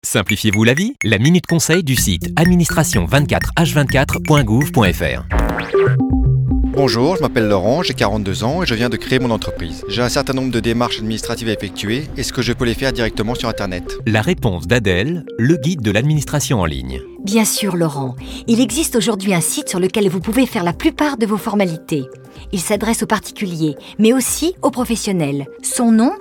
Simplifiez-vous la vie? La minute conseil du site administration24h24.gouv.fr. Bonjour, je m'appelle Laurent, j'ai 42 ans et je viens de créer mon entreprise. J'ai un certain nombre de démarches administratives à effectuer. Est-ce que je peux les faire directement sur Internet? La réponse d'Adèle, le guide de l'administration en ligne. Bien sûr, Laurent. Il existe aujourd'hui un site sur lequel vous pouvez faire la plupart de vos formalités. Il s'adresse aux particuliers, mais aussi aux professionnels. Son nom,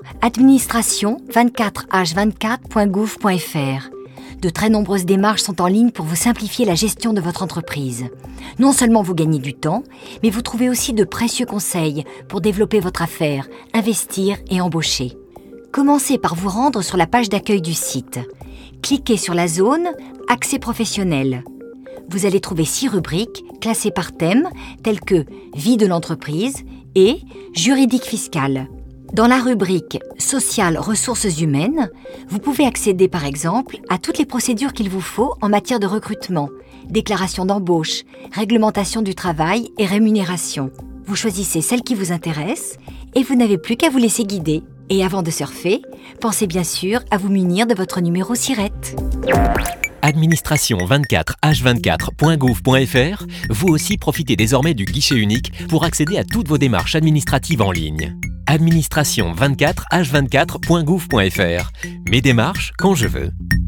administration24h24.gouv.fr. De très nombreuses démarches sont en ligne pour vous simplifier la gestion de votre entreprise. Non seulement vous gagnez du temps, mais vous trouvez aussi de précieux conseils pour développer votre affaire, investir et embaucher. Commencez par vous rendre sur la page d'accueil du site. Cliquez sur la zone « Accès professionnel ». Vous allez trouver 6 rubriques classées par thème, telles que « Vie de l'entreprise » et « Juridique fiscal ». Dans la rubrique « Social ressources humaines », vous pouvez accéder par exemple à toutes les procédures qu'il vous faut en matière de recrutement, déclaration d'embauche, réglementation du travail et rémunération. Vous choisissez celle qui vous intéresse et vous n'avez plus qu'à vous laisser guider. Et avant de surfer, pensez bien sûr à vous munir de votre numéro SIRET. Administration24h24.gouv.fr. Vous aussi profitez désormais du guichet unique pour accéder à toutes vos démarches administratives en ligne. Administration24h24.gouv.fr. Mes démarches quand je veux.